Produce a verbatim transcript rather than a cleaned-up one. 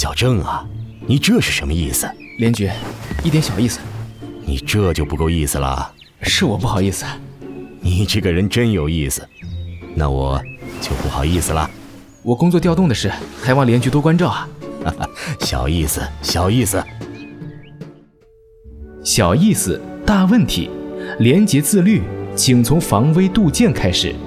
小郑啊，你这是什么意思？ 连局，一点小意思。 你这就不够意思了。 是我不好意思。 你这个人真有意思，那我就不好意思了。 我工作调动的事，还望连局多关照啊。 小意思，小意思。 小意思，大问题。廉洁自律，请从防微杜渐开始。